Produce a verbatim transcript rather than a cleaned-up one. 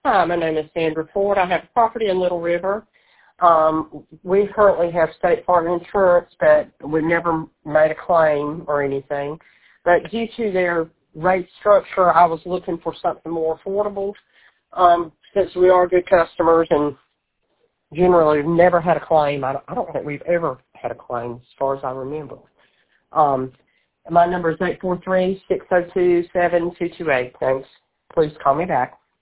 Hi, my name is Sandra Ford. I have a property in Little River. Um, we currently have State Farm insurance, but we've never made a claim or anything. But due to their rate structure, I was looking for something more affordable um, since we are good customers and generally never had a claim. I don't, I don't think we've ever had a claim as far as I remember. Um, my number is eight four three, six zero two, seven two two eight. Thanks. Please call me back.